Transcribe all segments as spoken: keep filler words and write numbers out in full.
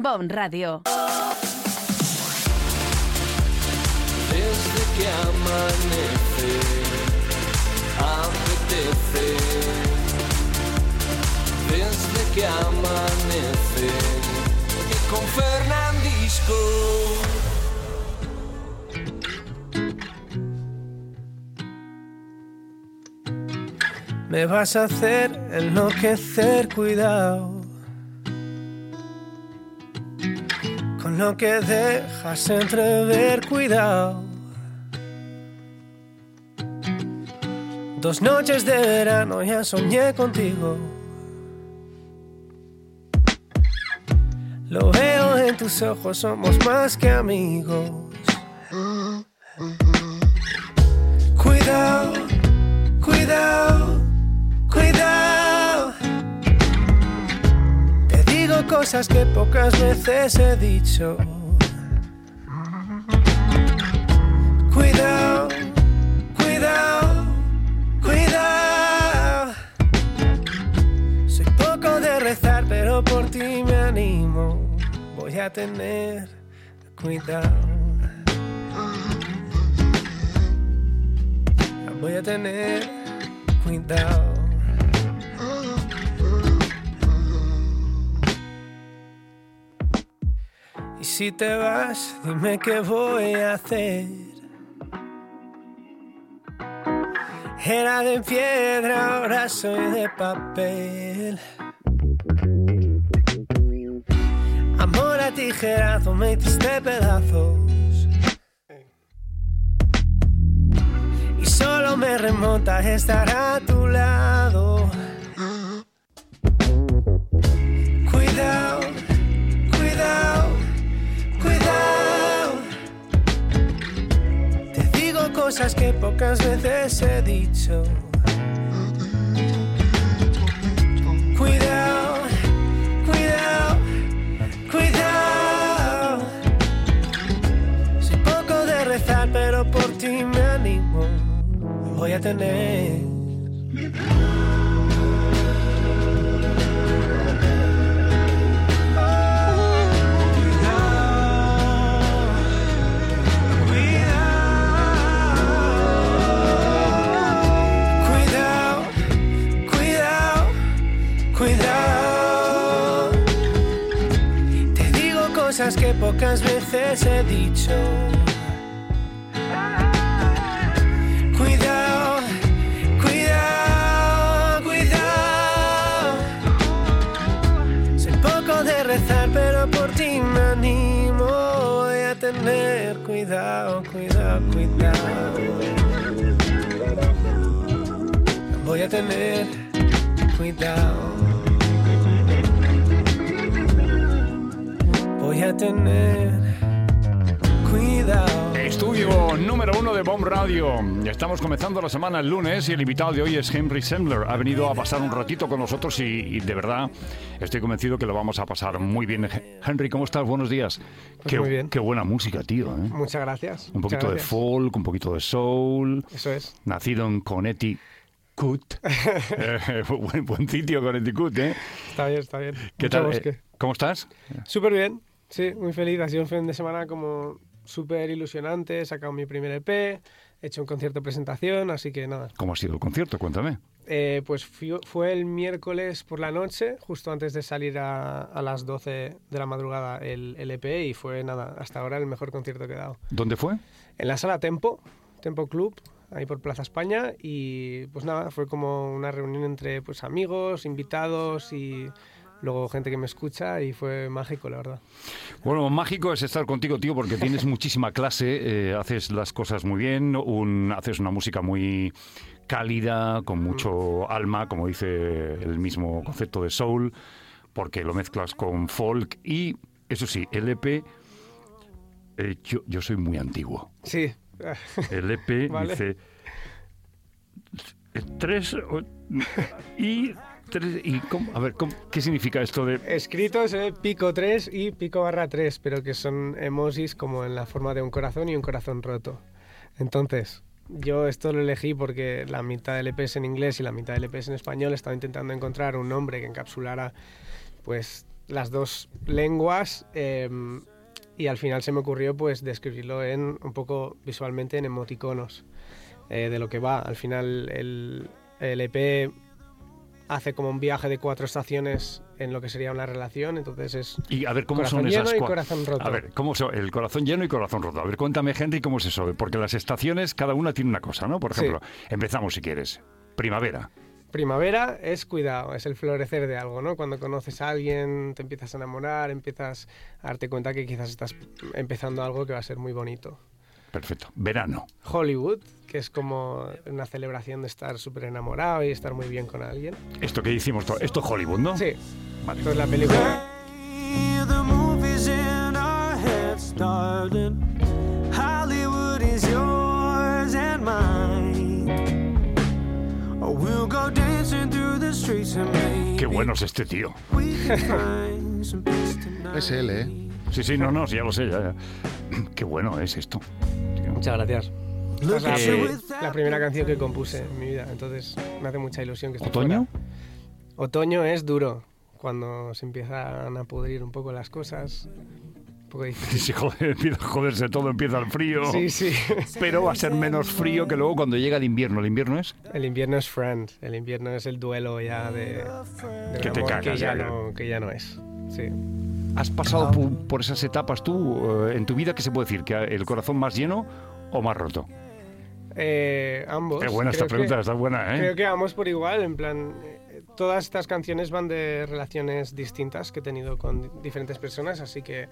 Bon Radio. Desde que amanece, apetece. Desde que amanece, y con Fernandisco. Me vas a hacer enloquecer, cuidado con lo que dejas entrever, cuidado. Dos noches de verano ya soñé contigo. Lo veo en tus ojos, somos más que amigos. Cuidado, cuidado, cuidado. Te digo cosas que pocas veces he dicho. Cuidado, cuidado, cuidado. Soy poco de rezar, pero por ti me animo. Voy a tener cuidado. Voy a tener cuidado. Y si te vas, dime qué voy a hacer. Era de piedra, ahora soy de papel. Amor a tijerazo, me hiciste pedazos. Y solo me remonta estar a tu lado. Cuidado, cuidado, cuidado. Te digo cosas que pocas veces he dicho. Cuidado, cuidado, cuidado. Soy poco de rezar, pero por ti me animo. Voy a tener. Cosas que pocas veces he dicho. Cuidado, cuidado, cuidado. Soy poco de rezar, pero por ti me animo. Voy a tener cuidado, cuidado, cuidado. Voy a tener cuidado. Voy a tener cuidado. Estudio número uno de Bomb Radio. Estamos comenzando la semana el lunes y el invitado de hoy es Henry Sendler. Ha venido a pasar un ratito con nosotros y, y de verdad estoy convencido que lo vamos a pasar muy bien. Henry, ¿cómo estás? Buenos días. Pues qué, muy bien. Qué buena música, tío. ¿eh? Muchas gracias. Un poquito gracias. de folk, un poquito de soul. Eso es. Nacido en Connecticut. eh, buen, buen sitio, Connecticut, ¿eh? Está bien, está bien. ¿Qué Mucho tal? bosque. Eh, ¿Cómo estás? Súper bien. Sí, muy feliz. Ha sido un fin de semana como súper ilusionante. He sacado mi primer E P, he hecho un concierto de presentación, así que nada. ¿Cómo ha sido el concierto? Cuéntame. Eh, pues fui, fue el miércoles por la noche, justo antes de salir a, a las doce de la madrugada el, el E P y fue nada, hasta ahora el mejor concierto que he dado. ¿Dónde fue? En la sala Tempo, Tempo Club, ahí por Plaza España y pues nada, fue como una reunión entre pues amigos, invitados y luego gente que me escucha y fue mágico, la verdad. Bueno, mágico es estar contigo, tío, porque tienes muchísima clase, eh, haces las cosas muy bien, un, haces una música muy cálida, con mucho alma, como dice el mismo concepto de soul, porque lo mezclas con folk y, eso sí, el E P, eh, yo, yo soy muy antiguo. Sí. El E P vale. dice tres y... Y ¿cómo? A ver, ¿cómo? ¿Qué significa esto de...? Escrito se ve pico tres y pico barra tres, pero que son emojis como en la forma de un corazón y un corazón roto. Entonces, yo esto lo elegí porque la mitad del E P es en inglés y la mitad del E P es en español. Estaba intentando encontrar un nombre que encapsulara pues las dos lenguas eh, y al final se me ocurrió pues describirlo en un poco visualmente en emoticonos eh, de lo que va. Al final el, el E P hace como un viaje de cuatro estaciones en lo que sería una relación, entonces es y a ver cómo corazón son lleno esas y cua- corazón roto. A ver, ¿cómo son? El corazón lleno y corazón roto. A ver, cuéntame, Henry, cómo es eso, porque las estaciones cada una tiene una cosa, ¿no? Por ejemplo, Sí. empezamos si quieres. Primavera. Primavera es cuidado, es el florecer de algo, ¿no? Cuando conoces a alguien, te empiezas a enamorar, empiezas a darte cuenta que quizás estás empezando algo que va a ser muy bonito. Perfecto. Verano. Hollywood, que es como una celebración de estar súper enamorado y estar muy bien con alguien. Esto que hicimos, todo. Esto es Hollywood, ¿no? Sí, Vale. esto es la película. The movies in our heads, darling. Hollywood is yours and mine. Oh, we'll go dancing through the streets and maybe Qué bueno es este tío. we can find some peace tonight. Es él, ¿eh? Sí, sí, no, no, sí, ya lo sé. Ya, ya. Qué bueno es esto. Tío. Muchas gracias. Esta es la, Eh, pri- la primera canción que compuse en mi vida, entonces me hace mucha ilusión que esté ¿Otoño? fuera. Otoño es duro, cuando se empiezan a pudrir un poco las cosas. Un poco difícil. Sí, joder, empieza a joderse todo, empieza el frío. Sí, sí. Pero va a ser menos frío que luego cuando llega el invierno. ¿El invierno es? El invierno es friend, el invierno es el duelo ya de, de un Que te amor cagas, que ya, ya. no, que ya no es. Sí. ¿Has pasado pu- por esas etapas tú eh, en tu vida? ¿Qué se puede decir? ¿Que el corazón más lleno o más roto? Eh, ambos. Qué buena esta Creo pregunta, que- está buena, ¿eh? Creo que ambos por igual, en plan, eh, todas estas canciones van de relaciones distintas que he tenido con di- diferentes personas, así que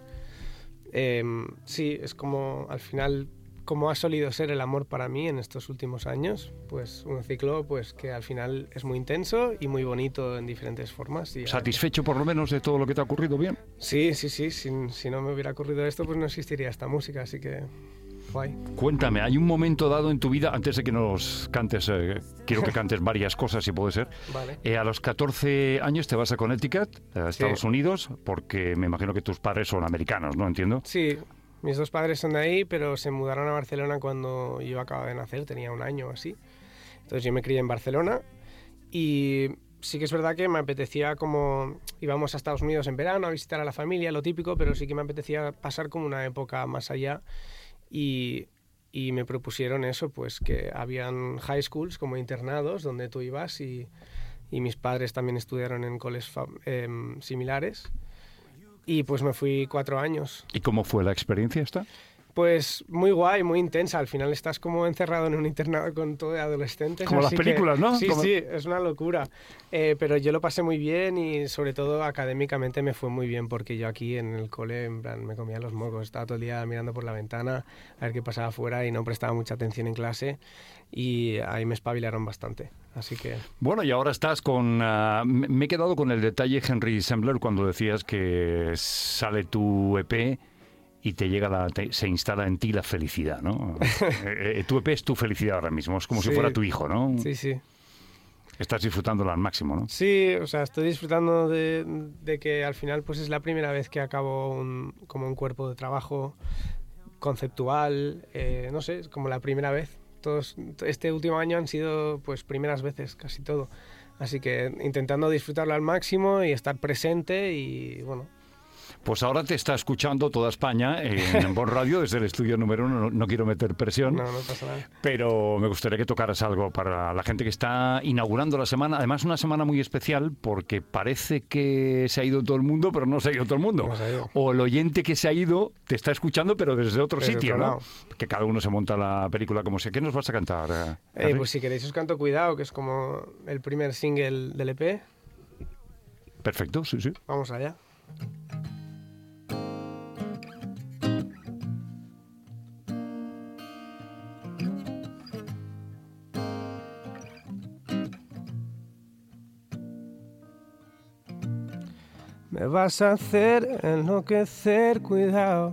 eh, sí, es como al final, como ha solido ser el amor para mí en estos últimos años, pues un ciclo pues que al final es muy intenso y muy bonito en diferentes formas. Y, ¿Satisfecho por lo menos de todo lo que te ha ocurrido? Bien. sí, sí, sí, si, si no me hubiera ocurrido esto, pues no existiría esta música, así que guay. Cuéntame, ¿hay un momento dado en tu vida, antes de que nos cantes, eh, quiero que cantes varias cosas si puede ser, Vale. eh, a los catorce años te vas a Connecticut, a Estados Sí. Unidos, porque me imagino que tus padres son americanos, ¿no? Entiendo. Sí, mis dos padres son de ahí, pero se mudaron a Barcelona cuando yo acababa de nacer, tenía un año o así. Entonces yo me crié en Barcelona y sí que es verdad que me apetecía como... Íbamos a Estados Unidos en verano a visitar a la familia, lo típico, pero sí que me apetecía pasar como una época más allá y, y me propusieron eso, pues que habían high schools como internados donde tú ibas y, y mis padres también estudiaron en coles fa- em, similares. Y pues me fui cuatro años. ¿Y cómo fue la experiencia esta? Pues muy guay, muy intensa. Al final estás como encerrado en un internado con todo de adolescentes. Como las así que- películas, ¿no? Sí, Como- sí, es una locura. Eh, pero yo lo pasé muy bien y sobre todo académicamente me fue muy bien porque yo aquí en el cole en plan, me comía los mocos. Estaba todo el día mirando por la ventana a ver qué pasaba afuera y no prestaba mucha atención en clase y ahí me espabilaron bastante. Así que Bueno, y ahora estás con... ah, me me he quedado con el detalle, Henry Sembler, cuando decías que sale tu E P y te llega la, te- se instala en ti la felicidad, ¿no? Eh, eh, tu E P es tu felicidad ahora mismo, es como si Sí. fuera tu hijo, ¿no? sí, sí. Estás disfrutándola al máximo, ¿no? Sí, o sea, estoy disfrutando de, de que al final pues es la primera vez que acabo un, como un cuerpo de trabajo conceptual, eh, no sé, es como la primera vez. Todos, este último año han sido pues primeras veces, casi todo. Así que intentando disfrutarlo al máximo y estar presente y bueno. Pues ahora te está escuchando toda España en Bon Radio desde el estudio número uno. No, no quiero meter presión, No, no pasa nada. pero me gustaría que tocaras algo para la gente que está inaugurando la semana. Además, una semana muy especial porque parece que se ha ido todo el mundo, pero no se ha ido todo el mundo. No se ha ido. O el oyente que se ha ido te está escuchando, pero desde otro Desde sitio, otro ¿no? lado. Que cada uno se monta la película como sea. ¿Qué nos vas a cantar? eh, Eh, Henry? pues si queréis os canto Cuidado, que es como el primer single del E P. Perfecto, sí, sí. Vamos allá. Me vas a hacer enloquecer, cuidado,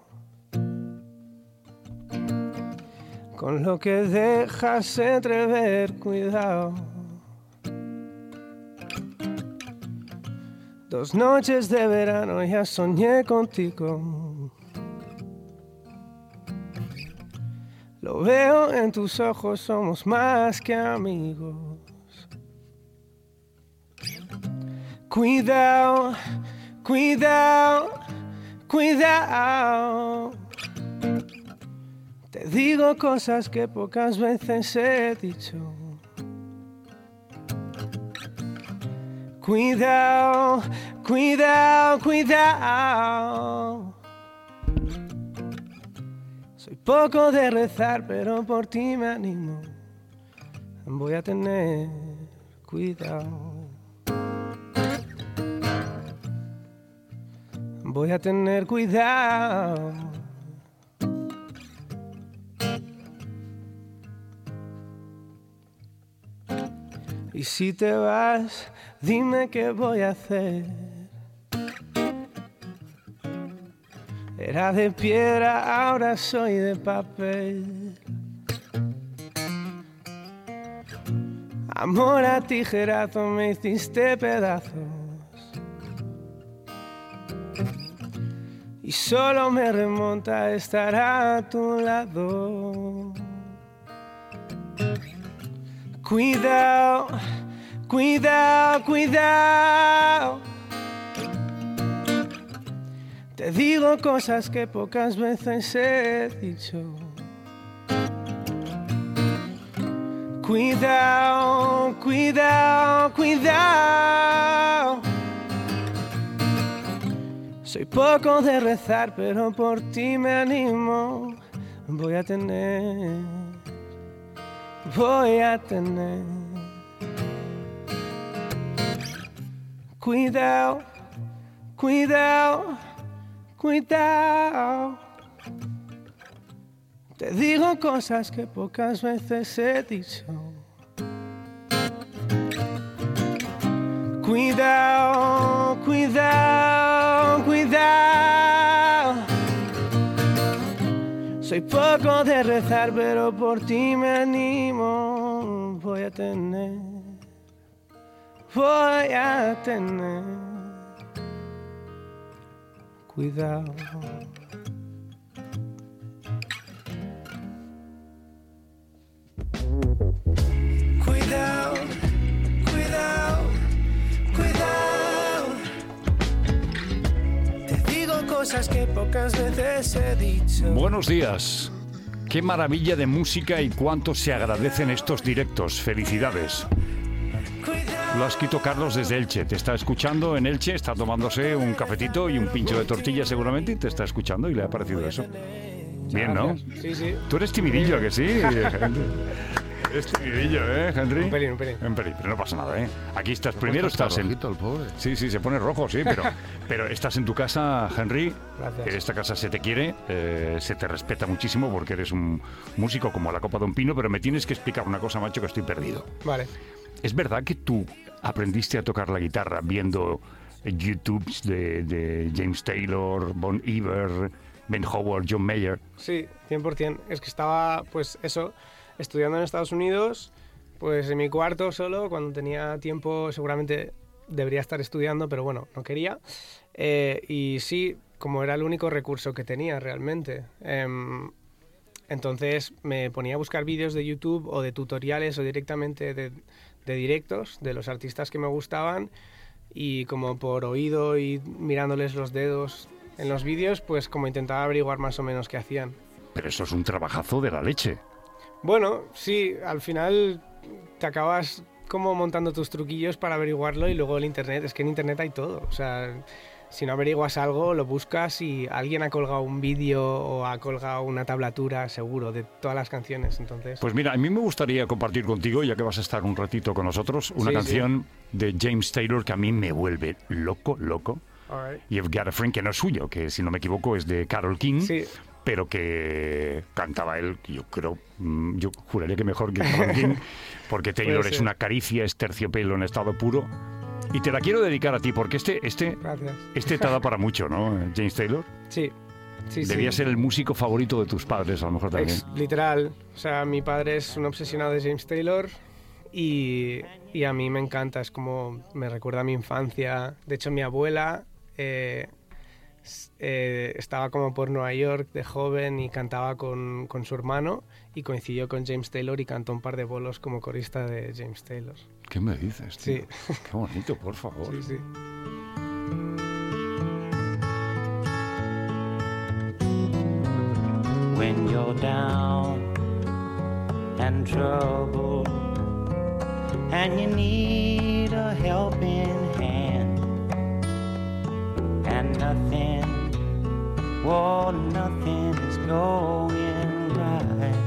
con lo que dejas entrever, cuidado. Dos noches de verano ya soñé contigo. Lo veo en tus ojos, somos más que amigos. Cuidado, Cuidado, cuidado. Te digo cosas que pocas veces he dicho. Cuidado, cuidado, cuidado. Soy poco de rezar, pero por ti me animo. Voy a tener cuidado. Voy a tener cuidado. Y si te vas, dime qué voy a hacer. Era de piedra, ahora soy de papel. Amor a tijerazo, me hiciste pedazos. Y solo me remonta a estar a tu lado. Cuidado, cuidado, cuidado. Te digo cosas que pocas veces he dicho. Cuidado, cuidado, cuidado. Soy poco de rezar, pero por ti me animo. Voy a tener, voy a tener cuidado, cuidado, cuidado. Te digo cosas que pocas veces he dicho. Cuidado, cuidado, cuidado. Soy poco de rezar, pero por ti me animo. Voy a tener, voy a tener cuidado. Cuidado, cuidado, cuidado. Te digo cosas que pocas veces he dicho. Buenos días. Qué maravilla de música y cuánto se agradecen estos directos. Felicidades. Lo ha escrito Carlos desde Elche. Te está escuchando en Elche, está tomándose un cafetito y un pincho de tortilla seguramente y te está escuchando y le ha parecido eso. Bien, ¿no? Sí, sí. Tú eres timidillo, ¿a que sí? Eres timidillo, ¿eh, Henry? Un pelín, un pelín. Un pelín, pero no pasa nada, ¿eh? Aquí estás, primero estás en... rojito, el pobre. Sí, sí, se pone rojo, sí, pero, pero estás en tu casa, Henry. Gracias. En esta casa se te quiere, eh, se te respeta muchísimo porque eres un músico como la copa de un pino, pero me tienes que explicar una cosa, macho, que estoy perdido. Vale. ¿Es verdad que tú aprendiste a tocar la guitarra viendo YouTubes de, de James Taylor, Bon Iver, Ben Howard, John Mayer? Sí, cien por ciento. Es que estaba, pues eso, estudiando en Estados Unidos, pues en mi cuarto solo, cuando tenía tiempo seguramente debería estar estudiando, pero bueno, no quería. Eh, y sí, como era el único recurso que tenía realmente. Eh, entonces me ponía a buscar vídeos de YouTube o de tutoriales o directamente de, de directos de los artistas que me gustaban y como por oído y mirándoles los dedos en los vídeos, pues como intentaba averiguar más o menos qué hacían. Pero eso es un trabajazo de la leche. Bueno, sí, al final te acabas como montando tus truquillos para averiguarlo y luego el internet, es que en internet hay todo, o sea, si no averiguas algo lo buscas y alguien ha colgado un vídeo o ha colgado una tablatura seguro de todas las canciones, entonces... Pues mira, a mí me gustaría compartir contigo, ya que vas a estar un ratito con nosotros, una Sí, canción de James Taylor que a mí me vuelve loco, loco. All right. You've Got a Friend, que no es suyo, que si no me equivoco es de Carole King, Sí. pero que cantaba él, yo creo, mm, yo juraría que mejor que Carole King, porque Taylor Puede es ser. una caricia, es terciopelo en estado puro. Y te la quiero dedicar a ti, porque este, este, Gracias. este te da para mucho, ¿no? James Taylor. Sí, sí, Debía sí. ser el músico favorito de tus padres, a lo mejor también. Ex- literal, o sea, mi padre es un obsesionado de James Taylor y, y a mí me encanta, es como me recuerda a mi infancia. De hecho, mi abuela eh, s- eh, estaba como por Nueva York de joven y cantaba con, con su hermano y coincidió con James Taylor y cantó un par de bolos como corista de James Taylor. ¿Qué me dices, tío? Sí. Qué bonito, por favor. Sí, sí. when you're down and troubled, and you need a helping hand, and nothing, well, nothing is going right.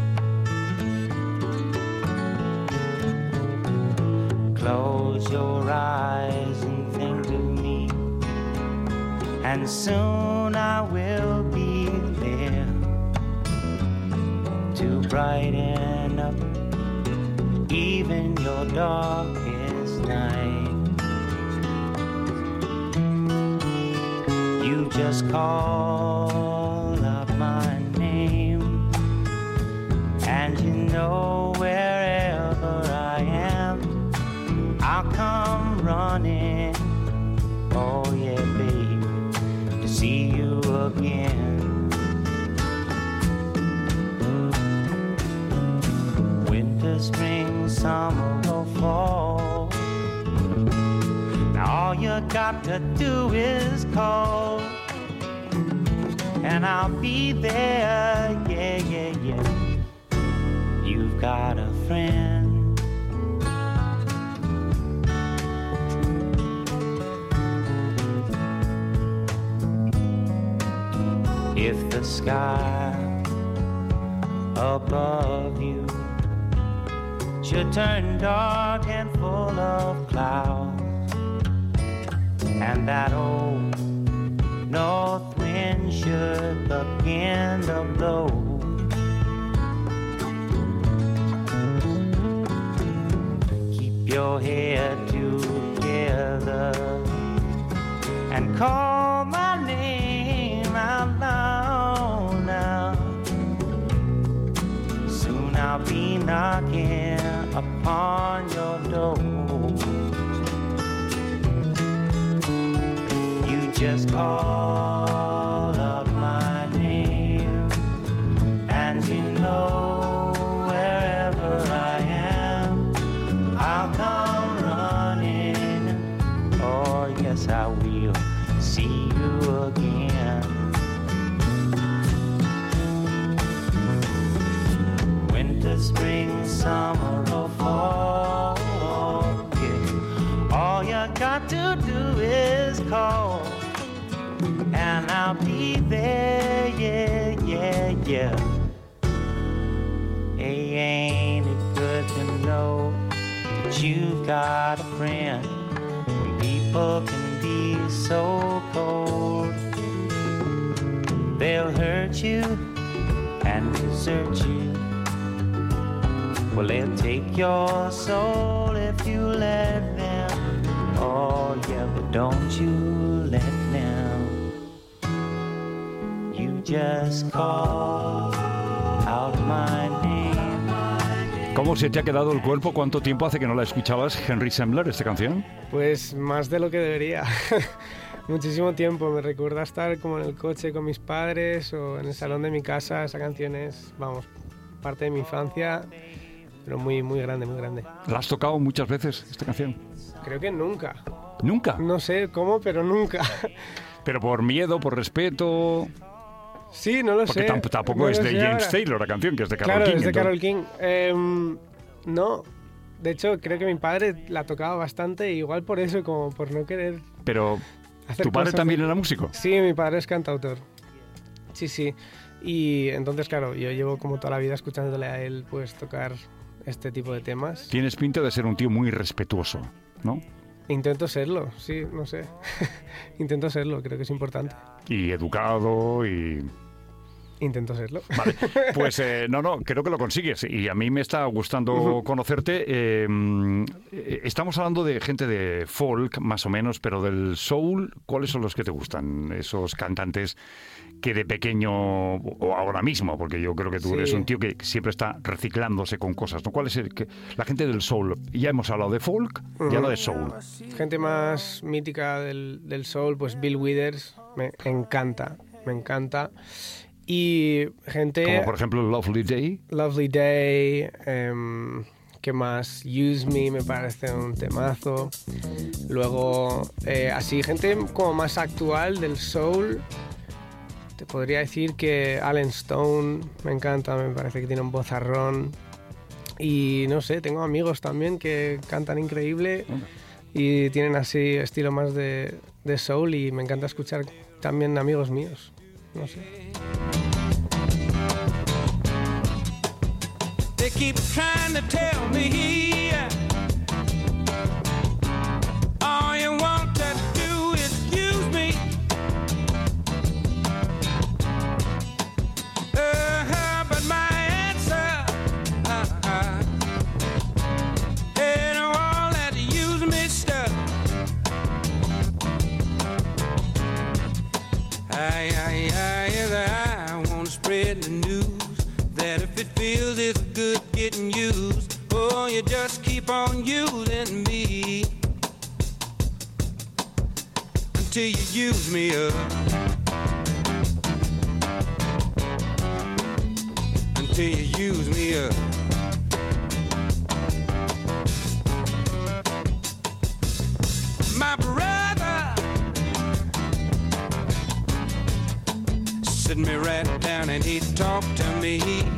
Close your eyes and think of me, and soon I will be there to brighten up even your darkest night. You just call out my name, and you know wherever I am, I'll come running, oh yeah, babe, to see you again. Winter, spring, summer, or fall, now all you got to do is call, and I'll be there, yeah, yeah, yeah. You've got a friend. If the sky above you should turn dark and full of clouds, and that old north wind should begin to blow, keep your head together and call my name out loud now. Soon I'll be knocking upon your door. You just call out my name, and you know wherever I am, I'll come running. Oh yes, I will see you again. Winter, spring, summer, or fall, yeah. All you got to do is call, and I'll be there, yeah, yeah, yeah. Hey, ain't it good to know that you've got a friend when people can be so cold? They'll hurt you and desert you. Well, they'll take your soul if you let them. Oh, yeah, but don't you let them. You just call out my name. ¿Cómo se te ha quedado el cuerpo? ¿Cuánto tiempo hace que no la escuchabas, Henry Sembler, esta canción? Pues más de lo que debería. Muchísimo tiempo. Me recuerda estar como en el coche con mis padres o en el salón de mi casa. Esa canción es, vamos, parte de mi infancia, pero muy, muy grande, muy grande. ¿La has tocado muchas veces, esta canción? Creo que nunca. ¿Nunca? No sé cómo, pero nunca. ¿Pero por miedo, por respeto? Sí, no lo Porque sé. Porque tampoco no es de James ahora. Taylor la canción, que es de Carole claro, King. Claro, es de entonces. Carole King. Eh, no, de hecho, creo que mi padre la tocaba bastante, igual por eso, como por no querer Pero, hacer ¿tu padre cosas también de... era músico? Sí, mi padre es cantautor. Sí, sí. Y entonces, claro, yo llevo como toda la vida escuchándole a él pues tocar este tipo de temas. Tienes pinta de ser un tío muy respetuoso, ¿no? Intento serlo, sí, no sé. Intento serlo, creo que es importante. Y educado y... Intento serlo. Vale, pues eh, no, no, creo que lo consigues y a mí me está gustando uh-huh. conocerte. Eh, estamos hablando de gente de folk, más o menos, pero del soul, ¿cuáles son los que te gustan? Esos cantantes que de pequeño, o ahora mismo, porque yo creo que tú sí. eres un tío que siempre está reciclándose con cosas, ¿no? ¿Cuál es el que, la gente del soul? Ya hemos hablado de folk uh-huh. y ahora de soul. Gente más mítica del, del soul, pues Bill Withers, me encanta, me encanta. Y gente... Como por ejemplo Lovely Day. Lovely Day, um, ¿qué más? Use Me me parece un temazo. Luego, eh, así, gente como más actual del soul. te podría decir que Alan Stone me encanta, me parece que tiene un vozarrón. Y no sé, tengo amigos también que cantan increíble y tienen así estilo más de, de soul, y me encanta escuchar también amigos míos. No sé. They keep trying to tell me all you want to do is use me. Uh, but my answer uh, ain't all that use me stuff. I, I, I, I want to spread the news that if it feels it's good getting used, oh, you just keep on using me until you use me up, until you use me up. My brother sit me right down and he talked to me.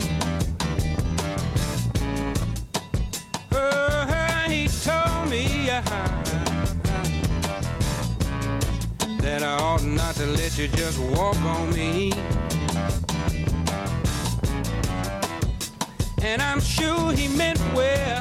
Oh, he told me uh, that I ought not to let you just walk on me. And I'm sure he meant well.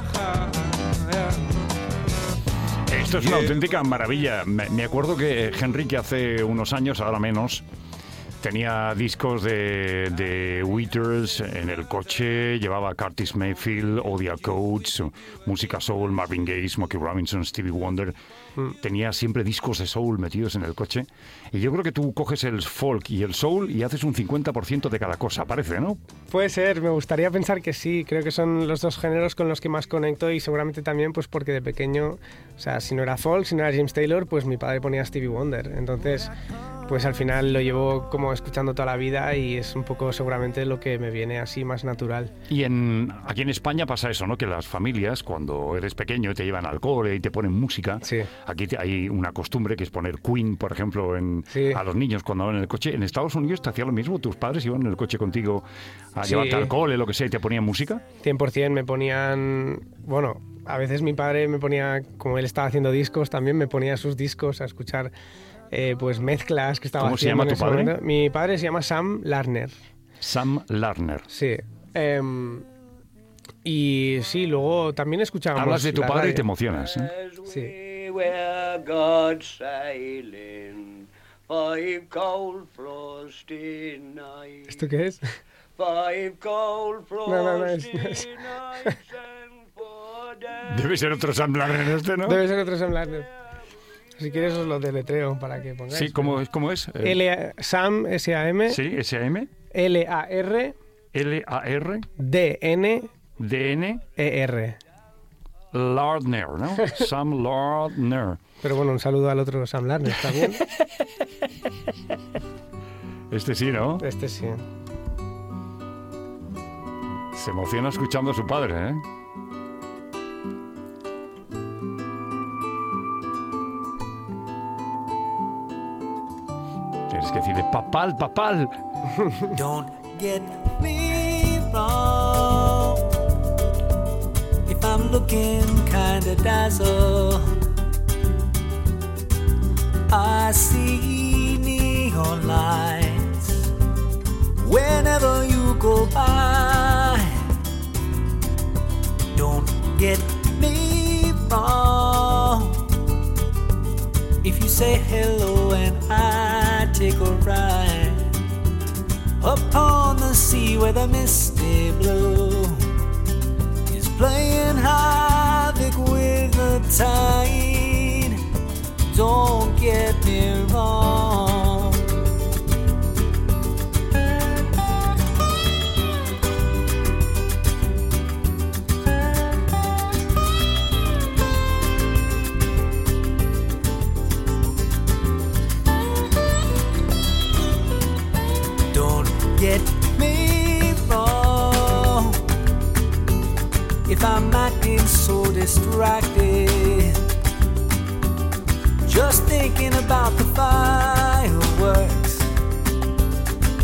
Esto es una auténtica maravilla. Me, me acuerdo que Henry, hace unos años, ahora menos, tenía discos de, de Withers en el coche, llevaba a Curtis Mayfield, Odia Coates, música soul, Marvin Gaye, Smokey Robinson, Stevie Wonder. Mm. Tenía siempre discos de soul metidos en el coche. Y yo creo que tú coges el folk y el soul y haces un cincuenta por ciento de cada cosa, parece, ¿no? Puede ser, me gustaría pensar que sí. Creo que son los dos géneros con los que más conecto, y seguramente también pues porque de pequeño, o sea, si no era folk, si no era James Taylor, pues mi padre ponía Stevie Wonder. Entonces, pues al final lo llevo como escuchando toda la vida, y es un poco seguramente lo que me viene así más natural. Y en, aquí en España pasa eso, ¿no? Que las familias, cuando eres pequeño, te llevan al cole y te ponen música. Sí. Aquí te, hay una costumbre que es poner Queen, por ejemplo, en, sí. a los niños cuando van en el coche. En Estados Unidos te hacía lo mismo, tus padres iban en el coche contigo a sí. llevarte al cole, lo que sea, y te ponían música. cien por ciento me ponían, bueno, a veces mi padre me ponía, como él estaba haciendo discos, también me ponía sus discos a escuchar. Eh, pues mezclas que estaba ¿Cómo se llama tu padre? Momento. Mi padre se llama Sam Larner. Sam Larner. Sí. Eh, y sí, luego también escuchábamos. Hablas de tu padre radio. Y te emocionas, ¿eh? Sí. ¿Esto qué es? No, no, no es, no es. Debe ser otro Sam Larner este, ¿no? Debe ser otro Sam Larner. Si quieres os lo deletreo para que pongáis. Sí, ¿cómo, ¿cómo es? L -A Sam, S A M. Sí, S A M. L A R. L A R. D N. D N. E R. Lardner, ¿no? Sam Lardner. Pero bueno, un saludo al otro Sam Larner, ¿está bien? Este sí, ¿no? Este sí. Se emociona escuchando a su padre, ¿eh? Tienes que decirle, papal, papal. Don't get me wrong. If I'm looking kinda dazzled, I see neon lights whenever you go by. Don't get me wrong. If you say hello and I take a ride upon the sea where the misty blue is playing havoc with the tide, don't get me wrong. Get me wrong if I'm acting so distracted, just thinking about the fireworks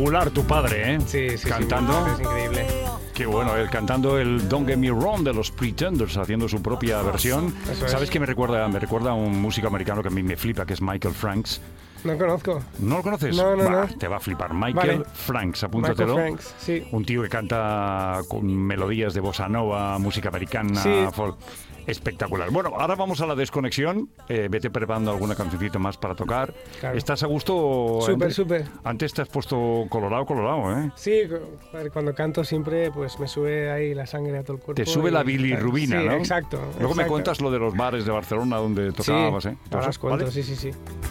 espectacular tu padre, ¿eh? Sí, sí, cantando. sí, es increíble. Qué bueno, él cantando el Don't Get Me Wrong de los Pretenders, haciendo su propia versión. Eso es. ¿Sabes qué me recuerda? Me recuerda a un músico americano que a mí me flipa, que es Michael Franks. No conozco. ¿No lo conoces? No, no, Bah, no. Te va a flipar. Michael Vale. Franks, apúntatelo. Michael Franks, sí. Un tío que canta con melodías de bossa nova, música americana, Sí. folk. Espectacular. Bueno, ahora vamos a la desconexión. Eh, vete preparando alguna cancioncita más para tocar. Claro. ¿Estás a gusto? Súper, Antes- súper. Antes te has puesto colorado, colorado, ¿eh? Sí, cu- cuando canto siempre pues me sube ahí la sangre a todo el cuerpo. Te sube y- la bilirrubina, sí, ¿no? exacto. Luego me exacto. cuentas lo de los bares de Barcelona donde Sí, tocabas, ¿eh? ahora os cuento, ¿Vale? sí, sí, sí.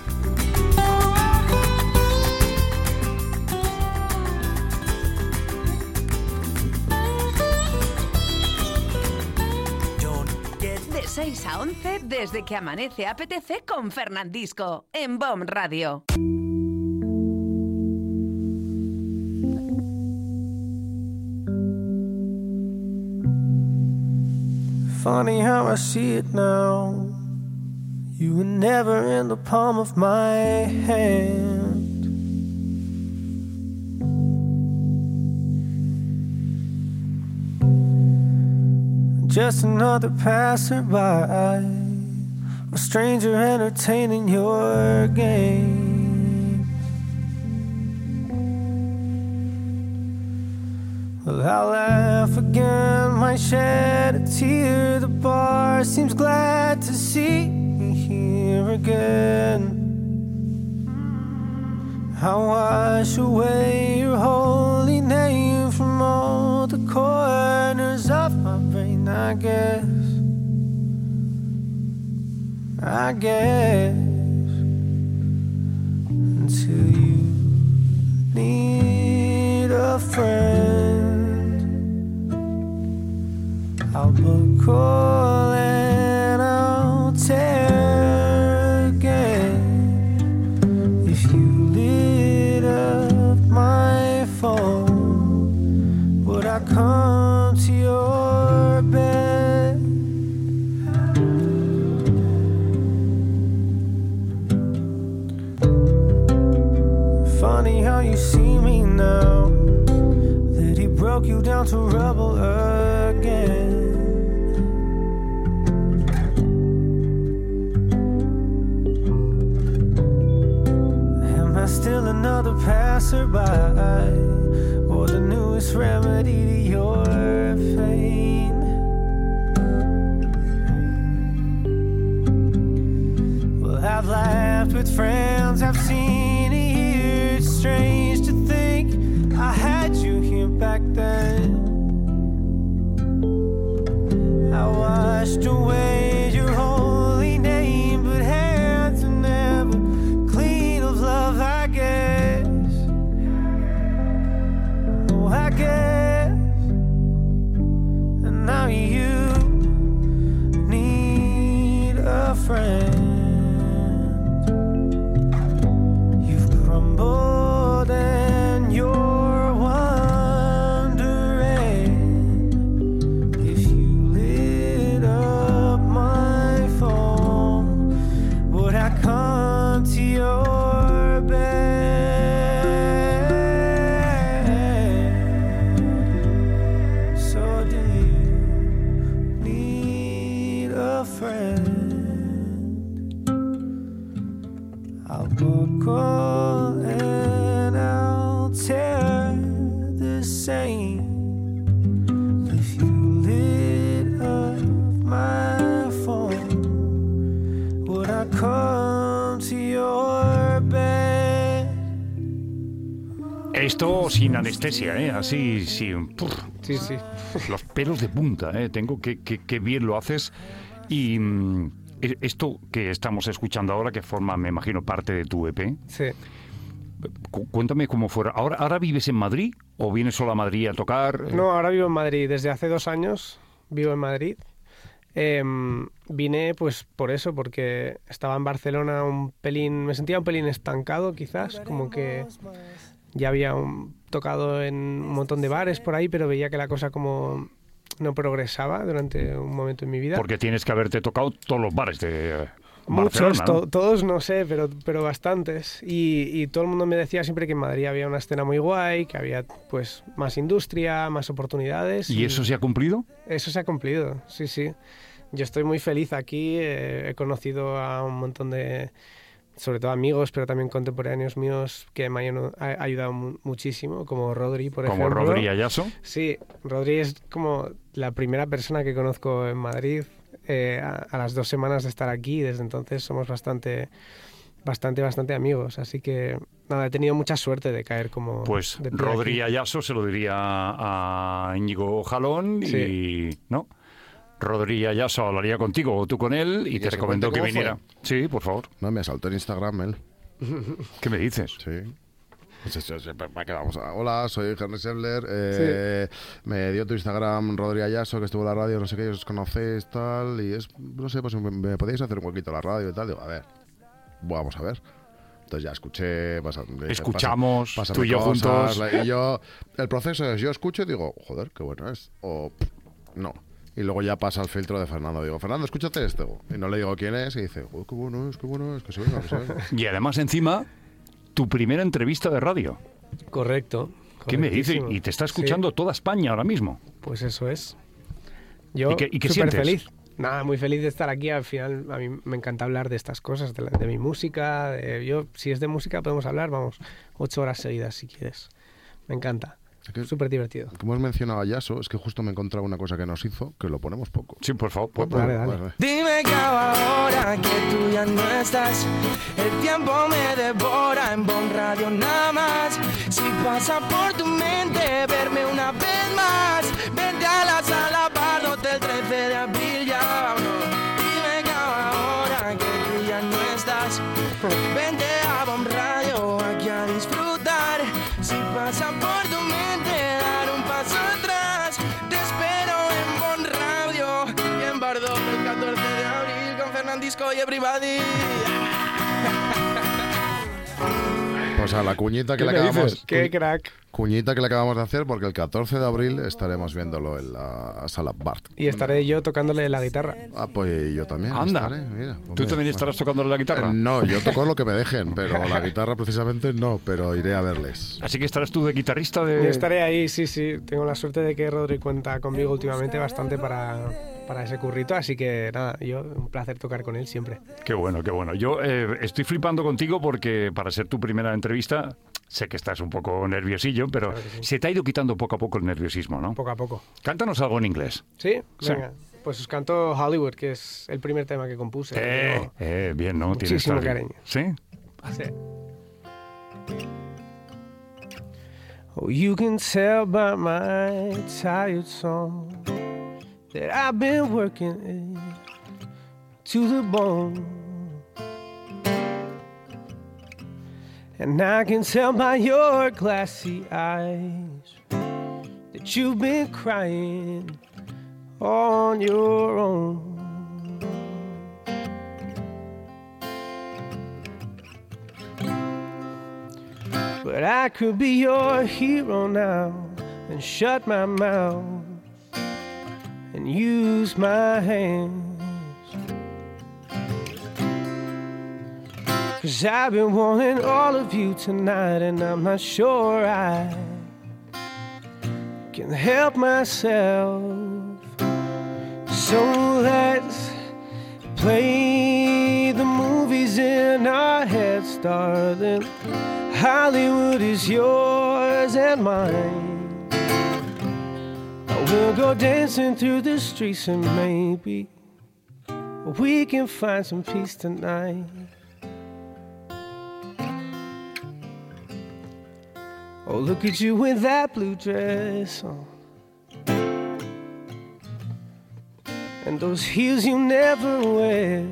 De seis a once, desde que amanece apetece con Fernandisco, en B O M Radio. Funny how I see it now. You were never in the palm of my hand. Just another passerby, a stranger entertaining your game. Well, I'll laugh again, might shed a tear. The bar seems glad to see me here again. I'll wash away your holy name from all the corners of my brain, I guess. I guess. Until you need a friend, I'll buckle and I'll tear again. If you lit up my phone, would I come to your bed? Funny how you see me now, that he broke you down to rubble again. Am I still another passerby, or the newest remedy to your pain? Well, I've laughed with friends, I've seen it here. It's strange to think I had you here back then. I washed away your holy name, but hands are never clean of love, I guess. Oh, I guess. And now you need a friend. You've crumbled and you're wondering if you lit up my phone, would I come to your bed? So do you need a friend? I'll buckle and I'll tear the same. If you lit up my phone, would I come to your bed? Esto sin anestesia, ¿eh? Así, sin... puf, Sí, sí. los pelos de punta, ¿eh? Tengo que, que, que bien lo haces. Y mm, e- esto que estamos escuchando ahora, que forma, me imagino, parte de tu E P, Sí. cu- cuéntame cómo fuera. ¿Ahora, ¿Ahora vives en Madrid o vienes solo a Madrid a tocar? Eh, No, ahora vivo en Madrid. Desde hace dos años vivo en Madrid. Em, vine pues por eso, porque estaba en Barcelona un pelín, me sentía un pelín estancado quizás, como que ya había un- tocado en un montón de bares por ahí, pero veía que la cosa como no progresaba durante un momento en mi vida. Porque tienes que haberte tocado todos los bares de... Muchos, Barcelona, to- ¿no? todos no sé, pero, pero bastantes. Y, y todo el mundo me decía siempre que en Madrid había una escena muy guay, que había pues más industria, más oportunidades. ¿Y eso se ha cumplido? Eso se ha cumplido, sí, sí. Yo estoy muy feliz aquí, eh, he conocido a un montón de, sobre todo amigos, pero también contemporáneos míos que me han ha- ayudado mu- muchísimo, como Rodri, por Como ejemplo. Rodri Ayaso. Sí, Rodri es como la primera persona que conozco en Madrid eh, a, a las dos semanas de estar aquí, y desde entonces somos bastante, bastante, bastante amigos. Así que, nada, he tenido mucha suerte de caer como... Pues de pie Rodri aquí. Ayaso se lo diría a Íñigo Jalón Sí. y... ¿no? Rodri Ayaso hablaría contigo o tú con él y, ¿Y te que se recomendó que cuente cómo viniera. Sí, por favor. No, me asaltó en Instagram él. ¿Qué me dices? Sí. Pues eso, eso, ¿para qué vamos a...? Hola, soy Henry Sebler. Eh, Me dio tu Instagram Rodri Ayaso, que estuvo en la radio, no sé qué, os conocéis, tal. Y es, no sé, pues me, me podéis hacer un huequito a la radio y tal. Digo, a ver, vamos a ver. Entonces ya escuché, pasa- dije, Escuchamos, pasa- tú y yo pásame cosas, juntos. la- Y yo, el proceso es, yo escucho y digo, joder, qué bueno es. O, pff, no. Y luego ya pasa el filtro de Fernando. Digo, Fernando, escúchate esto. Y no le digo quién es y dice, oh, qué bueno es, qué bueno es, que se venga, que se venga. Y además encima, tu primera entrevista de radio. Correcto. ¿Qué me dices? correctísimo. Y te está Sí, escuchando toda España ahora mismo. pues eso es. Yo ¿Y qué- y qué súper sientes? feliz. Nada, muy feliz de estar aquí. Al final, a mí me encanta hablar de estas cosas, de, la- de mi música. de- yo, si es de música, podemos hablar, vamos, ocho horas seguidas si quieres. Me encanta. Es que- Súper divertido. Como has mencionado a Yaso, es que justo me he encontrado una cosa que nos hizo, que lo ponemos poco. Sí, por favor. Pues, Dale, pues, dale. pues, Dime que ahora que tú ya no estás, el tiempo me devora en Bon Radio nada más. Si pasa por tu mente verme una vez más, vente a la sala Pardo del trece de abril, ya vámonos. Dime que ahora que tú ya no estás, vente a Bon Radio aquí a disfrutar. Si pasa por tu mente dar un paso atrás, te espero en Bon Radio y en Bardo el catorce de abril con Fernandisco y Everybody. pues a la cuñita que ¿Qué le me acabamos, dices? Qué crack. cuñita que le acabamos de hacer, porque el catorce de abril estaremos viéndolo en la sala Bart. Y estaré yo tocándole la guitarra. Ah, pues yo también. Anda. estaré, mira, pues ¿Tú mira, también bueno. estarás tocando la guitarra? Eh, No, yo toco lo que me dejen, pero la guitarra precisamente no, pero iré a verles. Así que estarás tú de guitarrista de... Yo estaré ahí, sí, sí. Tengo la suerte de que Rodri cuenta conmigo últimamente bastante para, para ese currito. Así que nada, yo un placer tocar con él siempre. Qué bueno, qué bueno. Yo eh, estoy flipando contigo porque para ser tu primera entrevista, sé que estás un poco nerviosillo, pero Claro que sí. se te ha ido quitando poco a poco el nerviosismo, ¿no? Poco a poco. Cántanos algo en inglés. ¿Sí? Sí. Venga. Pues os canto Hollywood, que es el primer tema que compuse. Eh, Digo, eh, bien, ¿no? Tienes muchísimo alguien. cariño. ¿Sí? sí. Oh, you can tell by my tired song that I've been working it to the bone. And I can tell by your glassy eyes that you've been crying on your own. But I could be your hero now and shut my mouth and use my hands. 'Cause I've been wanting all of you tonight, and I'm not sure I can help myself. So let's play the movies in our heads, darling. Hollywood is yours and mine. We'll go dancing through the streets and maybe we can find some peace tonight. Oh, look at you with that blue dress on, and those heels you never wear.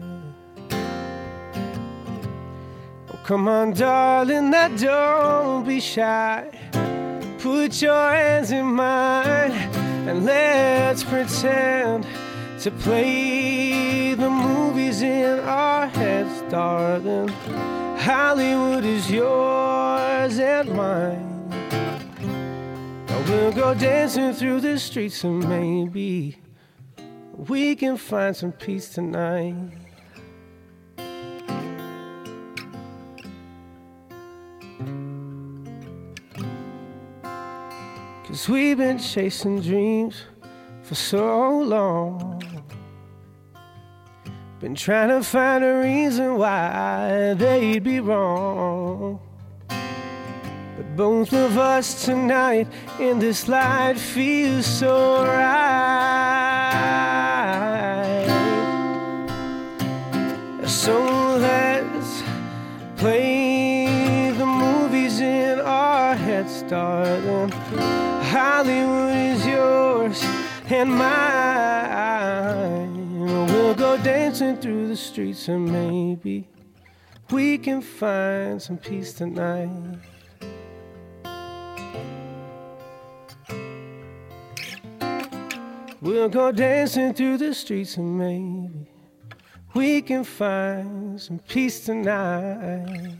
Oh, come on, darling, now don't be shy. Put your hands in mine and let's pretend to play the movies in our heads, darling. Hollywood is yours and mine. Now we'll go dancing through the streets and maybe we can find some peace tonight. 'cause we've been chasing dreams for so long. Been trying to find a reason why they'd be wrong. But both of us tonight in this light feels so right. So let's play the movies in our heads, darling. Hollywood is yours and mine. We'll go dancing through the streets and maybe we can find some peace tonight. We'll go dancing through the streets and maybe we can find some peace tonight.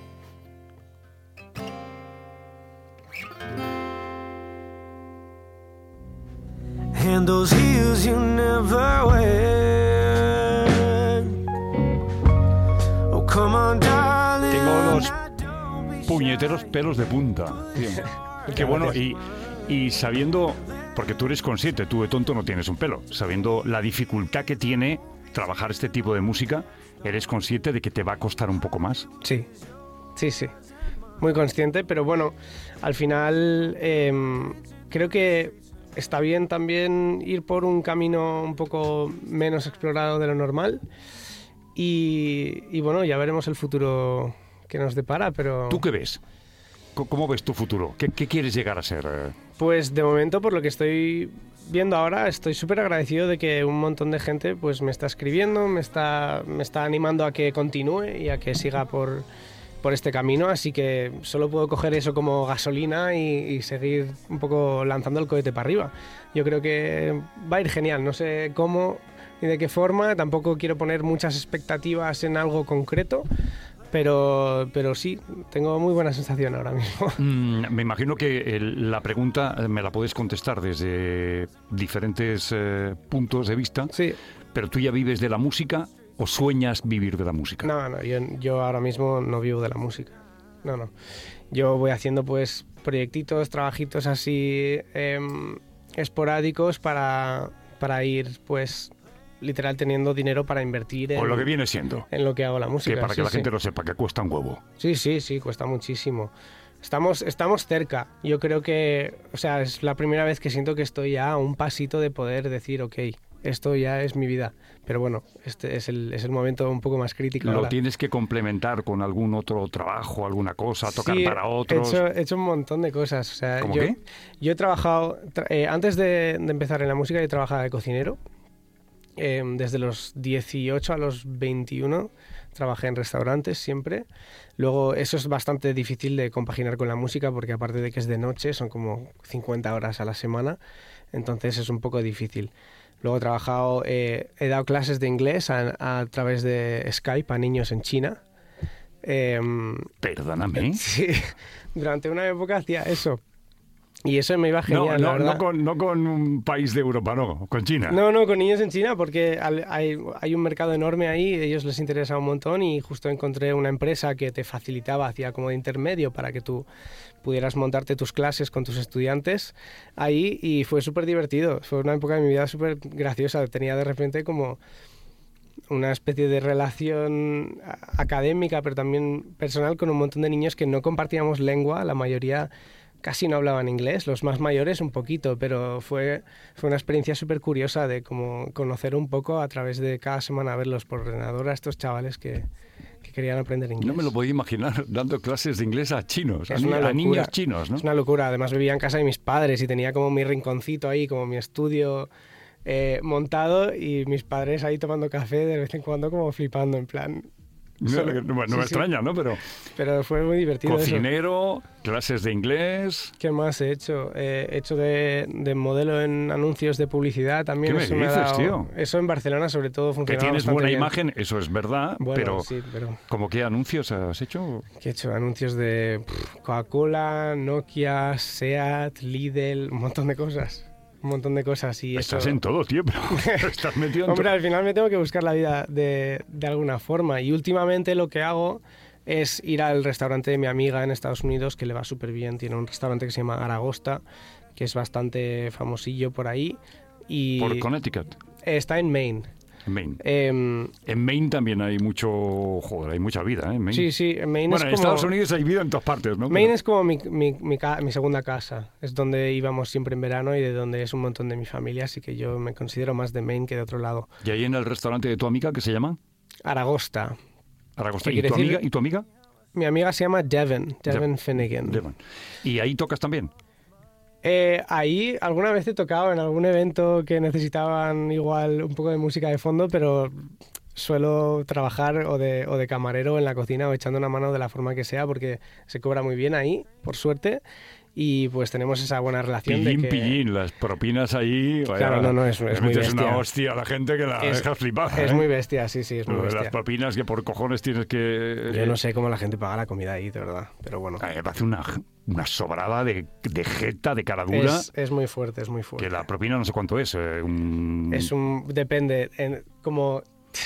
And those heels you never wear. Oh, come on, darling. Tengo los puñeteros pelos de punta. Tío. Qué bueno. Y, y sabiendo, porque tú eres consciente, tú de tonto no tienes un pelo, sabiendo la dificultad que tiene trabajar este tipo de música, ¿eres consciente de que te va a costar un poco más? Sí, sí, sí. Muy consciente, pero bueno, al final eh, creo que está bien también ir por un camino un poco menos explorado de lo normal y, y bueno, ya veremos el futuro que nos depara, pero... ¿Tú qué ves? ¿Cómo ves tu futuro? ¿Qué, qué quieres llegar a ser? Pues de momento, por lo que estoy viendo ahora, estoy súper agradecido de que un montón de gente pues me está escribiendo, me está, me está animando a que continúe y a que siga por... por este camino, así que solo puedo coger eso como gasolina y, y seguir un poco lanzando el cohete para arriba. Yo creo que va a ir genial, no sé cómo ni de qué forma, tampoco quiero poner muchas expectativas en algo concreto, pero, pero sí, tengo muy buena sensación ahora mismo. Mm, me imagino que el, la pregunta me la puedes contestar desde diferentes eh, puntos de vista, sí. Pero tú ya vives de la música. ¿O sueñas vivir de la música? No, no, yo, yo ahora mismo no vivo de la música. No, no. Yo voy haciendo pues proyectitos, trabajitos así eh, esporádicos para, para ir pues literal teniendo dinero para invertir en... O lo que viene siendo. En lo que hago la música. Que para sí, que la sí. gente lo sepa, que cuesta un huevo. Sí, sí, sí, cuesta muchísimo. Estamos, estamos cerca. Yo creo que, o sea, es la primera vez que siento que estoy ya a un pasito de poder decir, ok, esto ya es mi vida. Pero bueno, este es el, es el momento un poco más crítico. ¿Lo ahora. tienes que complementar con algún otro trabajo, alguna cosa, tocar sí, para otros? He hecho, he hecho un montón de cosas. O sea, ¿Cómo yo, qué? Yo he trabajado, tra eh, antes de, de empezar en la música, yo trabajaba de cocinero. Eh, desde los dieciocho a los veintiuno trabajé en restaurantes siempre. Luego eso es bastante difícil de compaginar con la música porque aparte de que es de noche, son como cincuenta horas a la semana. Entonces es un poco difícil. Luego he trabajado, eh, he dado clases de inglés a, a través de Skype a niños en China. Eh, Perdóname. Sí, durante una época hacía eso. Y eso me iba genial, no, la no, verdad. No con, no con un país de Europa, no, con China. No, no, con niños en China porque hay, hay un mercado enorme ahí, a ellos les interesa un montón y justo encontré una empresa que te facilitaba, hacía como de intermedio para que tú pudieras montarte tus clases con tus estudiantes ahí y fue súper divertido. Fue una época de mi vida súper graciosa. Tenía de repente como una especie de relación académica pero también personal con un montón de niños que no compartíamos lengua, la mayoría casi no hablaban inglés, los más mayores un poquito, pero fue, fue una experiencia súper curiosa de como conocer un poco a través de cada semana verlos por ordenador a estos chavales que, que querían aprender inglés. No me lo podía imaginar dando clases de inglés a chinos, es a, una a niños chinos, ¿no? Es una locura, además vivía en casa de mis padres y tenía como mi rinconcito ahí, como mi estudio eh, montado y mis padres ahí tomando café de vez en cuando como flipando en plan... No, Solo, no, no sí, me sí. extraña, ¿no? Pero, pero fue muy divertido. Cocinero, eso. clases de inglés. ¿Qué más he hecho? Eh, he hecho de, de modelo en anuncios de publicidad también. ¿Qué me eso dices, me ha dado, tío? Eso en Barcelona sobre todo funcionaba Que tienes bastante buena bien. imagen, eso es verdad, bueno, pero, sí, pero... ¿cómo qué anuncios has hecho? ¿Qué he hecho? Anuncios de pff, Coca-Cola, Nokia, Seat, Lidl, un montón de cosas. Un montón de cosas y Estás eso... en todo, tío, pero estás metido en Hombre, todo. al final me tengo que buscar la vida de, de alguna forma y últimamente lo que hago es ir al restaurante de mi amiga en Estados Unidos que le va súper bien, tiene un restaurante que se llama Aragosta que es bastante famosillo por ahí. Y Por Connecticut. Está en Maine. En Maine. Eh, En Maine también hay mucho... Joder, hay mucha vida, ¿eh? En Maine. sí, sí, en Maine Bueno, es en como... Estados Unidos hay vida en todas partes, ¿no? Maine Pero- es como mi, mi, mi, ca- mi segunda casa. Es donde íbamos siempre en verano y de donde es un montón de mi familia, así que yo me considero más de Maine que de otro lado. ¿Y ahí en el restaurante de tu amiga, qué se llama? Aragosta. Aragosta. ¿Qué ¿Y quiere tu decir? amiga? ¿Y tu amiga? Mi amiga se llama Devon, Devon Dev- Finnegan. Devon. ¿Y ahí tocas también? Eh, ahí alguna vez he tocado en algún evento que necesitaban igual un poco de música de fondo, pero suelo trabajar o de, o de camarero en la cocina o echando una mano de la forma que sea porque se cobra muy bien ahí, por suerte, y pues tenemos esa buena relación Pillín, de que... pillín, las propinas ahí... vaya, Claro, no, no, es- le es muy metes una bestia. hostia a la gente que la Es- dejas flipada, Es ¿eh? muy bestia, sí, sí, es muy Lo de las bestia. propinas que por cojones tienes que... Yo no sé cómo la gente paga la comida ahí, de verdad, pero bueno. A mí me parece una, una sobrada de, de jeta, de cara dura, Es, es muy fuerte, es muy fuerte. que la propina no sé cuánto es. eh, un... Es un... depende, en- como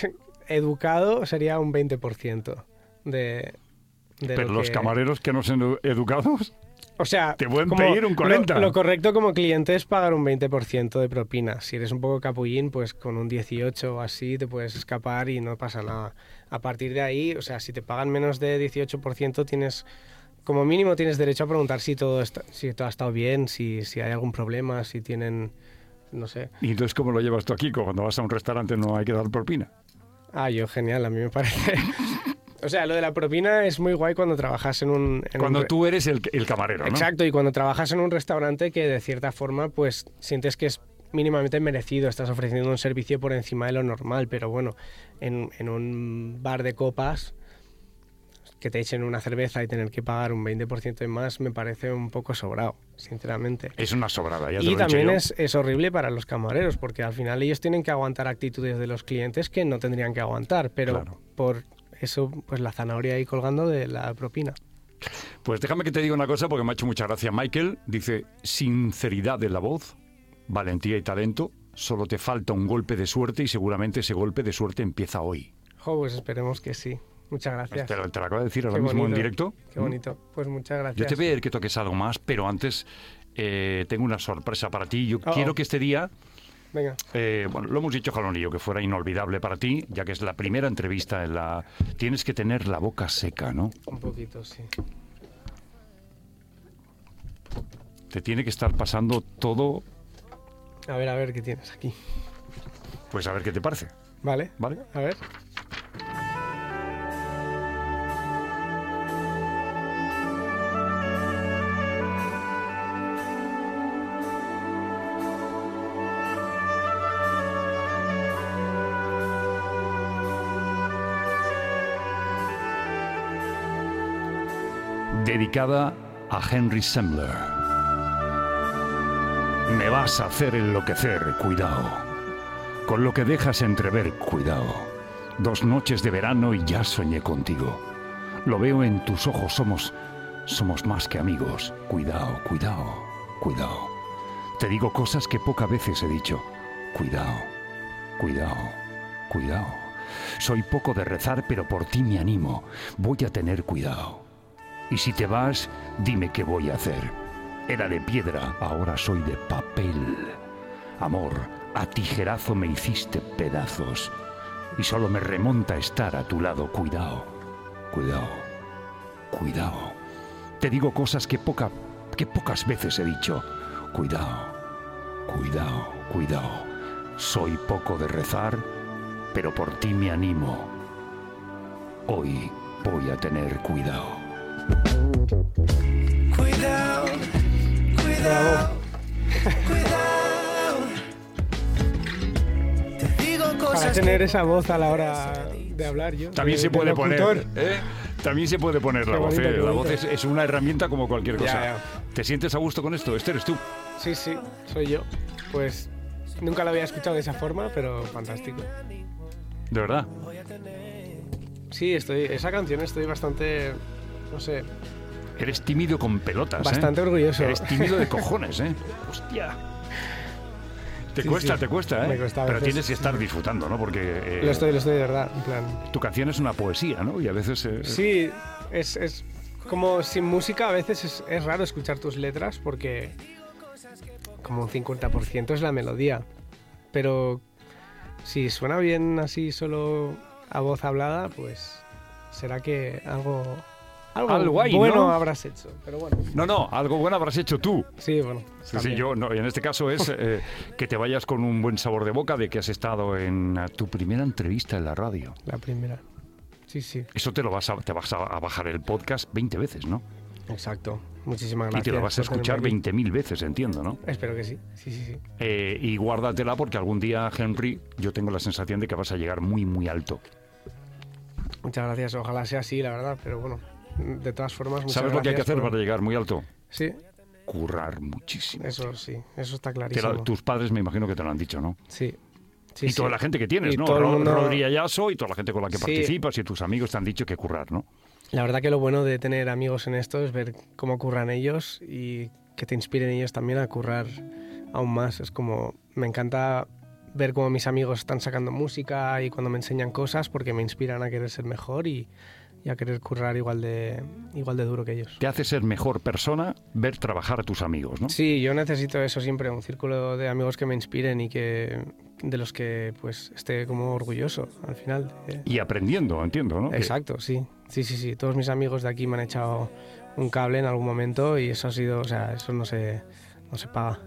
educado sería un veinte por ciento de... de Pero lo los que- camareros que no son educados... O sea, te pueden como pedir un cuarenta. Lo, lo correcto como cliente es pagar un veinte por ciento de propina. Si eres un poco capullín, pues con un dieciocho o así te puedes escapar y no pasa nada. A partir de ahí, o sea, si te pagan menos de dieciocho por ciento, tienes, como mínimo tienes derecho a preguntar si todo, está, si todo ha estado bien, si, si hay algún problema, si tienen, no sé. ¿Y entonces cómo lo llevas tú aquí? Cuando vas a un restaurante no hay que dar propina. Ah, yo genial, a mí me parece... O sea, lo de la propina es muy guay cuando trabajas en un... en Cuando un re- tú eres el, el camarero, ¿no? Exacto, y cuando trabajas en un restaurante que de cierta forma pues sientes que es mínimamente merecido, estás ofreciendo un servicio por encima de lo normal, pero bueno, en, en un bar de copas que te echen una cerveza y tener que pagar un veinte por ciento más me parece un poco sobrado, sinceramente. Es una sobrada, ya te Y lo he dicho también yo. es, es horrible para los camareros, porque al final ellos tienen que aguantar actitudes de los clientes que no tendrían que aguantar, pero Claro. por eso pues la zanahoria ahí colgando de la propina. Pues déjame que te diga una cosa porque me ha hecho mucha gracia. Michael dice, sinceridad de la voz, valentía y talento, solo te falta un golpe de suerte y seguramente ese golpe de suerte empieza hoy. Jo, pues esperemos que sí. Muchas gracias. Te lo, te lo acabo de decir ahora Qué mismo en bonito, directo. Qué bonito. Pues muchas Yo gracias. te voy a pedir que toques algo más, pero antes eh, tengo una sorpresa para ti. Yo Oh, quiero oh. que este día... Venga. Eh, bueno, lo hemos dicho, Jalonillo, que fuera inolvidable para ti, ya que es la primera entrevista en la... Tienes que tener la boca seca, ¿no? Un poquito, sí. Te tiene que estar pasando todo, A ver, a ver qué tienes aquí. pues a ver qué te parece, Vale. ¿vale? A ver. Dedicada a Henry Sembler. Me vas a hacer enloquecer, cuidado. Con lo que dejas entrever, cuidado. Dos noches de verano y ya soñé contigo. Lo veo en tus ojos, somos, somos más que amigos. Cuidado, cuidado, cuidado. Te digo cosas que pocas veces he dicho. Cuidado, cuidado, cuidado. Soy poco de rezar, pero por ti me animo. Voy a tener cuidado. Y si te vas, dime qué voy a hacer. Era de piedra, ahora soy de papel. Amor, a tijerazo me hiciste pedazos. Y solo me remonta estar a tu lado. Cuidado, cuidado, cuidado. Te digo cosas que, poca, que pocas veces he dicho. Cuidado, cuidado, cuidado. Soy poco de rezar, pero por ti me animo. Hoy voy a tener cuidado. Cuidado, cuidado, cuidado. Te digo Para cosas tener que esa voz a la hora de hablar yo. También de- se de puede poner, locutor. ¿eh? También se puede poner la Qué voz. bonito, ¿eh? qué La bonito. voz es, es una herramienta como cualquier cosa. Ya, ya. ¿Te sientes a gusto con esto? Este eres tú. Sí, sí, soy yo. Pues nunca lo había escuchado de esa forma, pero fantástico. De verdad. Sí, estoy, esa canción estoy bastante, no sé, Eres tímido con pelotas. ¿eh? bastante orgulloso. Eres tímido de cojones, ¿eh? Hostia. Te Sí, cuesta, sí. te cuesta, ¿eh? Me cuesta a Pero veces, tienes que sí. estar disfrutando, ¿no? Porque eh, Lo estoy, lo estoy de verdad, en plan. tu canción es una poesía, ¿no? Y a veces... eh, Sí, es, es como sin música a veces es, es raro escuchar tus letras porque como un cincuenta por ciento es la melodía. Pero si suena bien así solo a voz hablada, pues será que algo, algo, algo ahí, bueno ¿no? habrás hecho. Pero bueno. No, no, algo bueno habrás hecho tú. Sí, bueno. Sí, sí, yo, no, en este caso es eh, que te vayas con un buen sabor de boca de que has estado en uh, tu primera entrevista en la radio. La primera. Sí, sí. Eso te lo vas a, te vas a, a bajar el podcast veinte veces, ¿no? Exacto. Muchísimas gracias. Y te lo vas a escuchar veinte mil veces, entiendo, ¿no? Espero que sí. Sí, sí, sí. Eh, y guárdatela porque algún día, Henry, yo tengo la sensación de que vas a llegar muy, muy alto. Muchas gracias. Ojalá sea así, la verdad. Pero bueno, de todas formas, muchas ¿Sabes lo que hay que hacer por... para llegar muy alto? Sí. Currar muchísimo. Eso sí, eso está Te clarísimo. lo, tus padres me imagino que te lo han dicho, ¿no? Sí. Sí, y sí. toda la gente que tienes, y ¿no? todo el Ro- mundo... Rodri Ayaso y toda la gente con la que Sí. participas y tus amigos te han dicho que currar, ¿no? La verdad que lo bueno de tener amigos en esto es ver cómo curran ellos y que te inspiren ellos también a currar aún más. Es como, me encanta ver cómo mis amigos están sacando música y cuando me enseñan cosas porque me inspiran a querer ser mejor y, y a querer currar igual de, igual de duro que ellos. Te hace ser mejor persona ver trabajar a tus amigos, ¿no? Sí, yo necesito eso siempre, un círculo de amigos que me inspiren y que de los que pues esté como orgulloso al final. Eh. Y aprendiendo, entiendo, ¿no? Exacto, sí. Sí, sí, sí. Todos mis amigos de aquí me han echado un cable en algún momento y eso ha sido, o sea, eso no se, no se paga.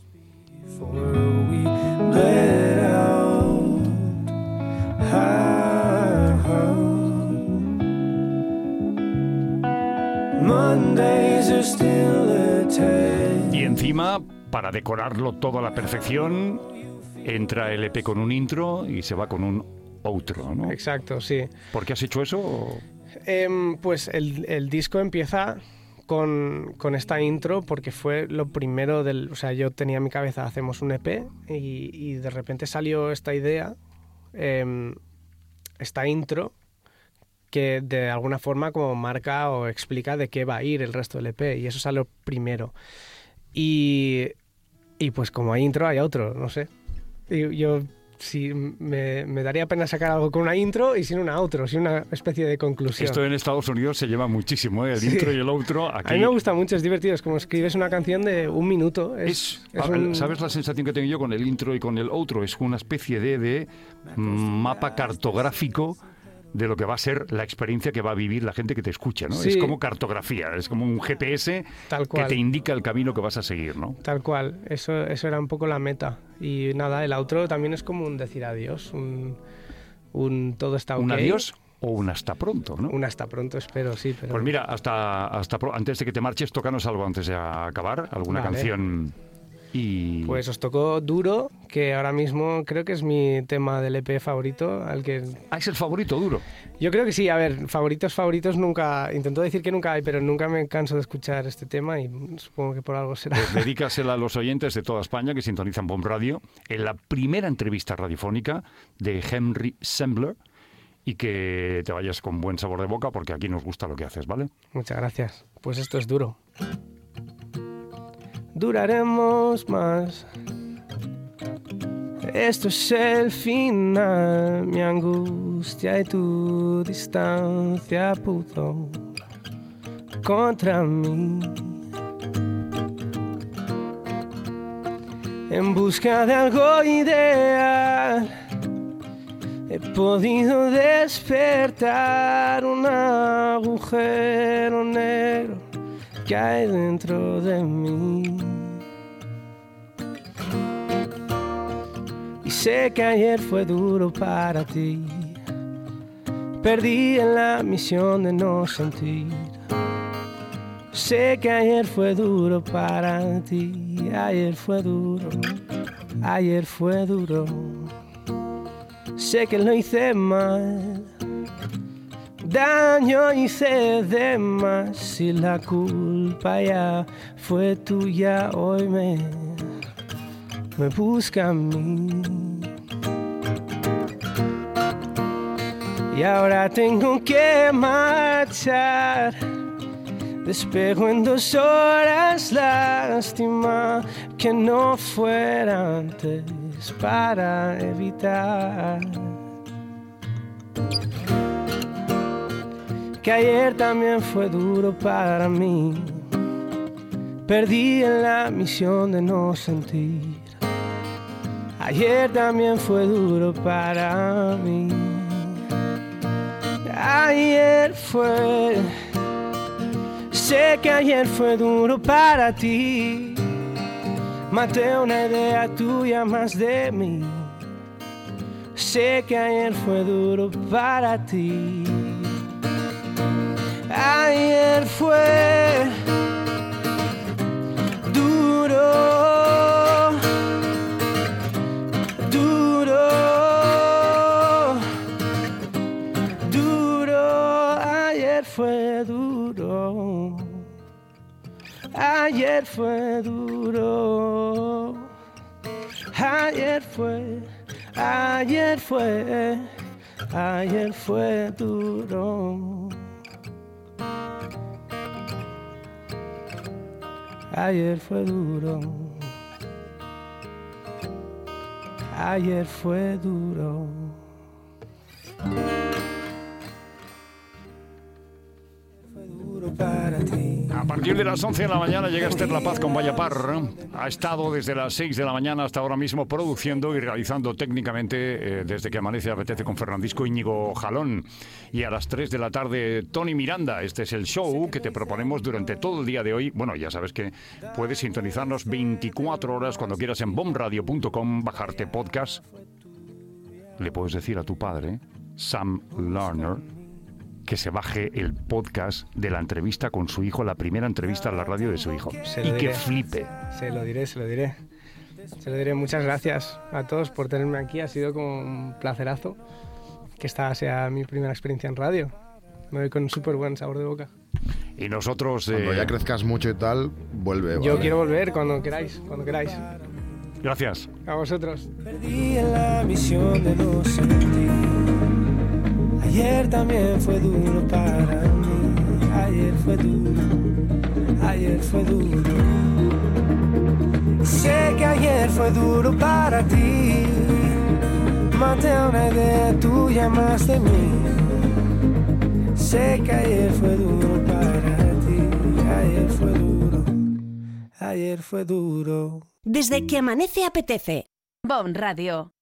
Y encima, para decorarlo todo a la perfección, entra el E P con un intro y se va con un outro, ¿no? Exacto, sí. ¿Por qué has hecho eso? Eh, pues el, el disco empieza con, con esta intro porque fue lo primero del... O sea, yo tenía en mi cabeza, hacemos un E P y, y de repente salió esta idea, eh, esta intro, que de alguna forma como marca o explica de qué va a ir el resto del E P y eso salió primero. Y, y pues como hay intro, hay outro, no sé. Y yo... Sí, me, me daría pena sacar algo con una intro y sin una outro, sin una especie de conclusión. Esto en Estados Unidos se lleva muchísimo, ¿eh? El Sí. intro y el outro. Aquí... A mí me gusta mucho, es divertido, es como escribes una canción de un minuto. Es, Es, es un... ¿Sabes la sensación que tengo yo con el intro y con el outro? Es una especie de, de mapa cartográfico de lo que va a ser la experiencia que va a vivir la gente que te escucha, ¿no? Sí. Es como cartografía, es como un G P S Tal que cual. te indica el camino que vas a seguir, ¿no? Tal cual, eso, eso era un poco la meta. Y nada, el outro también es como un decir adiós, un, un todo está ok. Un adiós o un hasta pronto, ¿no? Un hasta pronto, espero, sí. Pero... Pues mira, hasta, hasta pro- antes de que te marches, tócanos algo antes de acabar, alguna Vale. canción y... Pues os tocó Duro, que ahora mismo creo que es mi tema del E P favorito, al que... Ah, es el favorito, Duro. Yo creo que sí, a ver, favoritos, favoritos nunca... Intento decir que nunca hay, pero nunca me canso de escuchar este tema y supongo que por algo será. Pues dedícasela a los oyentes de toda España que sintonizan Bomb Radio en la primera entrevista radiofónica de Henry Sembler y que te vayas con buen sabor de boca porque aquí nos gusta lo que haces, ¿vale? Muchas gracias. Pues esto es Duro. Duraremos más. Esto es el final. Mi angustia y tu distancia pudo contra mí. En busca de algo ideal he podido despertar un agujero negro que hay dentro de mí. Y sé que ayer fue duro para ti. Perdí en la misión de no sentir. Sé que ayer fue duro para ti. Ayer fue duro. Ayer fue duro. Sé que lo hice mal. Daño hice de más y la culpa ya fue tuya. Hoy me, me busca a mí. Y ahora tengo que marchar. Despego en dos horas. Lástima que no fuera antes para evitar que ayer también fue duro para mí. perdí en la misión de no sentir. Ayer también fue duro para mí. Ayer fue, sé que ayer fue duro para ti. Maté una idea tuya más de mí. Sé que ayer fue duro para ti. Ayer fue duro, duro, duro. Ayer fue duro. Ayer fue duro. Ayer fue, ayer fue, ayer fue duro. Ayer fue duro. Ayer fue duro. Fue duro para ti. A partir de las once de la mañana llega Esther La Paz con Vaya Par. Ha estado desde las seis de la mañana hasta ahora mismo produciendo y realizando técnicamente, eh, desde que amanece apetece con Fernandisco, Íñigo Jalón. Y a las tres de la tarde, Tony Miranda. Este es el show que te proponemos durante todo el día de hoy. Bueno, ya sabes que puedes sintonizarnos veinticuatro horas cuando quieras en bomradio punto com, bajarte podcast. Le puedes decir a tu padre, Sam Lerner, que se baje el podcast de la entrevista con su hijo, la primera entrevista a la radio de su hijo. Se Y lo que diré. flipe. Se lo diré, se lo diré. Se lo diré. Muchas gracias a todos por tenerme aquí. Ha sido como un placerazo que esta sea mi primera experiencia en radio. Me voy con un súper buen sabor de boca. Y nosotros... Cuando eh, ya crezcas mucho y tal, vuelve. Yo ¿vale? quiero volver cuando queráis, cuando queráis. Gracias. A vosotros. Perdí en la misión de no sentir. Ayer también fue duro para mí. Ayer fue duro. Ayer fue duro. Sé que ayer fue duro para ti. Maté una idea tuya más de mí. Sé que ayer fue duro para ti. Ayer fue duro. Ayer fue duro. Desde que amanece apetece. Bon Radio.